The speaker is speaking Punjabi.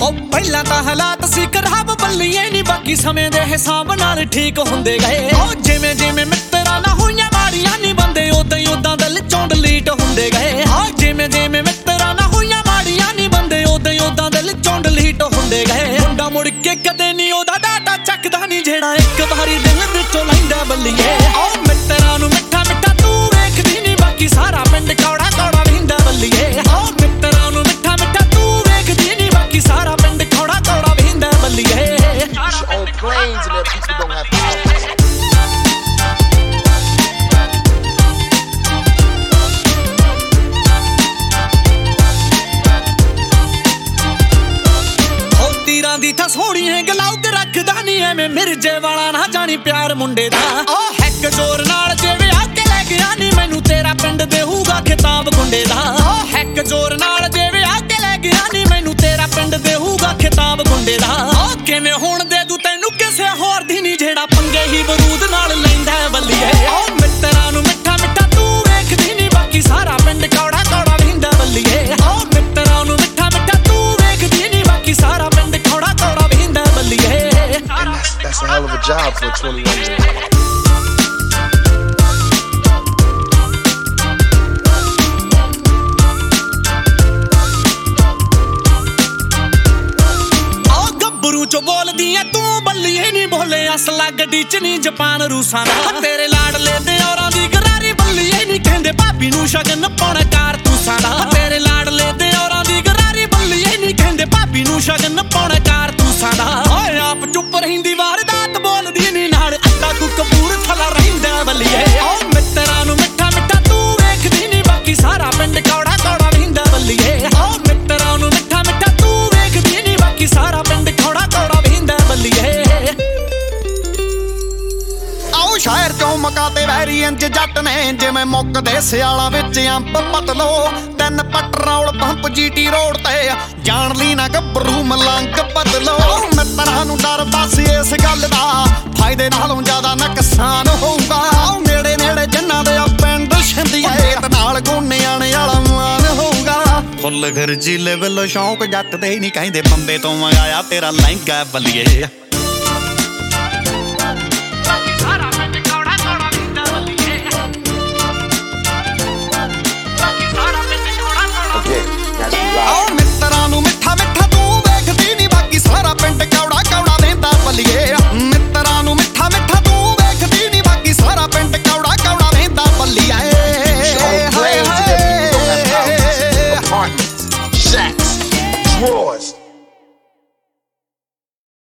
ਪਹਿਲਾਂ ਤਾਂ ਹਾਲਾਤ ਸੀ ਖਰਾਬ ਬੱਲੀਏ ਨੀ ਬਾਕੀ ਸਮੇਂ ਦੇ ਹਿਸਾਬ ਨਾਲ ਠੀਕ ਹੁੰਦੇ ਗਏ ਜਿਵੇਂ ਜਿਵੇਂ ਮਿੱਤਰਾਂ ਨਾਲ ਹੋਈਆਂ ਮਾੜੀਆਂ ਨੀ ਬੰਦੇ ਉਦਾਂ ਹੀ ਉਦਾਂ ਦਿਲ ਚੋਂ ਡਿਲੀਟ ਹੁੰਦੇ ਗਏ ਜਿਵੇਂ ਜਿਵੇਂ ਮਿੱਤਰਾਂ ਨਾਲ ਹੋਈਆਂ ਮਾੜੀਆਂ ਨੀ ਬੰਦੇ ਉਦਾਂ ਹੀ ਉਦਾਂ ਦਿਲ ਚੋਂ ਡਿਲੀਟ ਹੁੰਦੇ ਗਏ ਮੁੰਡਾ ਮੁੜ ਕੇ ਕਦੇ ਨੀ ਉਹਦਾ ਡਾਟਾ ਚੱਕਦਾ ਨੀ ਜਿਹੜਾ ਇੱਕ ਵਾਰੀ ਦਿਲ ਵਿੱਚੋਂ ਲੈਂਦਾ ਬੱਲੀਏ ਮਿੱਤਰਾਂ ਨੂੰ ਮਿੱਠਾ ਮਿੱਠਾ ਤੂੰ ਵੇਖਦੀ ਨੀ ਬਾਕੀ ਸਾਰਾ ਪਿੰਡ ਕੌੜਾ ਕੌੜਾ ਵਹਿੰਦਾ ਬੱਲੀਏ ਮਿੱਤਰਾਂ ਨੂੰ ਮਿੱਠਾ ਮਿੱਠਾ ਤੂੰ ਵੇਖਦੀ ਨੀ ਬਾਕੀ ਸਾਰਾ ਪਿੰਡ ਕੌੜਾ ਕੌੜਾ ਵਹਿੰਦਾ ਬੱਲੀਏ ਤੀਰਾਂ ਦੀ ਥਾਂ ਸੋਹਣੀਆਂ ਗਲਾਉਦ ਰੱਖਦਾ ਨੀ ਐਵੇਂ ਮਿਰਜੇ ਵਾਲਾ ਨਾ ਜਾਣੀ ਪਿਆਰ ਮੁੰਡੇ ਦਾ ਹੈਕ ਜ਼ੋਰ ਨਾਲ ਜੇ ਵਿਆਹ ਕੇ ਲੈ ਗਿਆ ਨੀ ਮੈਨੂੰ ਤੇਰਾ ਪਿੰਡ ਦੇਹੂਗਾ ਖਿਤਾਬ ਗੁੰਡੇ ਦਾ ਹੈਕ ਜ਼ੋਰ ਨਾਲ ਜੇ ਵਿਆਹ ਕੇ ਲੈ ਗਿਆ ਨੀ ਮੈਨੂੰ ਤੇਰਾ ਪਿੰਡ ਦੇਹੂਗਾ ਖਿਤਾਬ ਗੁੰਡੇ ਦਾ ਕਿਵੇਂ ਹੁਣ ਦੇ ਦੂ ਤੈਨੂੰ ਕਿਸੇ ਹੋਰ ਦੀ ਨੀ ਜਿਹੜਾ ਪੰਗੇ ਹੀ ਬਰੂਦ ਨਾਲ ਲੈਂਦਾ ਬੱਲੀਏ ਮਿੱਤਰਾਂ ਨੂੰ ਮਿੱਠਾ ਮਿੱਠਾ ਤੂੰ ਵੇਖਦੀ ਨੀ ਬਾਕੀ ਸਾਰਾ ਪਿੰਡ ਕੌੜਾ ਕੌੜਾ ਵਹਿੰਦਾ ਬੱਲੀਏ ਮਿੱਤਰਾਂ ਨੂੰ ਮਿੱਠਾ ਮਿੱਠਾ ਤੂੰ ਵੇਖਦੀ ਨੀ ਬਾਕੀ ਸਾਰਾ ਪਿੰਡ ਕੌੜਾ ਕੌੜਾ ਵਹਿੰਦਾ ਬੱਲੀਏ That's a hell of a job for a 21-year-old. ਚੋ ਬੋਲਦੀ ਐ ਤੂੰ ਬੱਲੀਏ ਨੀ ਬੋਲੇ ਅਸਲਾ ਗੱਡੀ ਚ ਨੀ ਜਾਪਾਨ ਰੂਸਾਂ ਦਾ ਤੇਰੇ ਲਾਡਲੇ ਦੇ ਔਰਾਂ ਦੀ ਗਰਾਰੀ ਬੱਲੀਏ ਨੀ ਕਹਿੰਦੇ ਭਾਬੀ ਨੂੰ ਸ਼ਗਨ ਪਾਉਣਾ ਕਾਰਤੂਸਾਂ ਦਾ ਤੇਰੇ ਲਾਡਲੇ ਦੇ ਔਰਾਂ ਦੀ ਗਰਾਰੀ ਬੱਲੀਏ ਨੀ ਕਹਿੰਦੇ ਭਾਬੀ ਨੂੰ ਸ਼ਗਨ ਪਾਉਣਾ ਕਾਰਤੂਸਾਂ ਦਾ ਓਏ ਆਪ ਚੁੱਪ ਰਹਿੰਦੀ ਵਾਰਦਾਤ ਬੋਲਦੀ ਨੀ ਨਾਲ ਅੱਡਾ ਕੋ ਕਪੂਰ ਥਲਾ ਰਹਿੰਦਾ ਬੱਲੀਏ ਮਿੱਤਰਾਂ ਨੂੰ ਮਿੱਠਾ ਮਿੱਠਾ ਤੂੰ ਵੇਖਦੀ ਨੀ ਬਾਕੀ ਸਾਰਾ ਪਿੰਡ ਕੌੜਾ ਕੌੜਾ ਵਹਿੰਦਾ ਬੱਲੀਏ ਮਿੱਤਰਾਂ ਨੂੰ ਮਿੱਠਾ ਮਿੱਠਾ ਤੂੰ ਵੇਖਦੀ ਨੀ ਬਾਕੀ ਸਾਰਾ ਪਿੰਡ ਕੌੜਾ ਕੌੜਾ ਵਹਿੰਦਾ ਬੱਲੀਏ ਆਓ ਸ਼ਹਿਰ ਚੋਂ ਮਕਾ ਤੇ ਵੈਰੀ ਇੰਜ ਜੱਟ ਨੇ ਜਿਵੇਂ ਮੁੱਕਦੇ ਸਿਆਲਾਂ ਵਿੱਚ ਅੰਬ ਪਤਲੋ ਤਿੰਨ ਪੈਟਰੋਲ ਪੰਪ ਜੀਟੀ ਰੋਡ ਤੇ ਜਾਣ ਲਈ ਨਾ ਗੱਭਰੂ ਮਲੰਗ ਬਦਲੋ ਮਿੱਤਰਾਂ ਨੂੰ ਡਰ ਬਸ ਇਸ ਗੱਲ ਦਾ ਫਾਇਦੇ ਨਾਲੋਂ ਜ਼ਿਆਦਾ ਨੁਕਸਾਨ ਹੋਊਗਾ ਨੇੜੇ ਨੇੜੇ ਜਿਨ੍ਹਾਂ ਦੇ ਪਿੰਡ ਛਿੰਦੀਆਂ ਤੇ ਨਾਲ ਗੋਨਿਆਂ ਵਾਲਾ ਮਾਨ ਹੋਊਗਾ ਫੁੱਲ ਖਰਜੀ ਲੈਵਲ ਸ਼ੌਂਕ ਜੱਟ ਦੇ ਨਹੀਂ ਕਹਿੰਦੇ ਬੰਬੇ ਤੋਂ ਮੰਗਾਇਆ ਤੇਰਾ ਲਹਿੰਗਾ ਬੱਲੀਏ ਮਿੱਤਰਾਂ ਨੂੰ ਮਿੱਠਾ ਮਿੱਠਾ ਤੂੰ ਵੇਖਦੀ ਨੀ ਬਾਕੀ ਸਾਰਾ ਪਿੰਡ ਕੌੜਾ ਕੌੜਾ ਵਹਿੰਦਾ ਬੱਲੀਏ ਮਿੱਤਰਾਂ ਨੂੰ ਮਿੱਠਾ ਮਿੱਠਾ ਤੂੰ ਵੇਖਦੀ ਨੀ ਬਾਕੀ ਸਾਰਾ ਪਿੰਡ ਕੌੜਾ ਕੌੜਾ ਵਹਿੰਦਾ ਬੱਲੀਏ Apartments, shacks, drawers.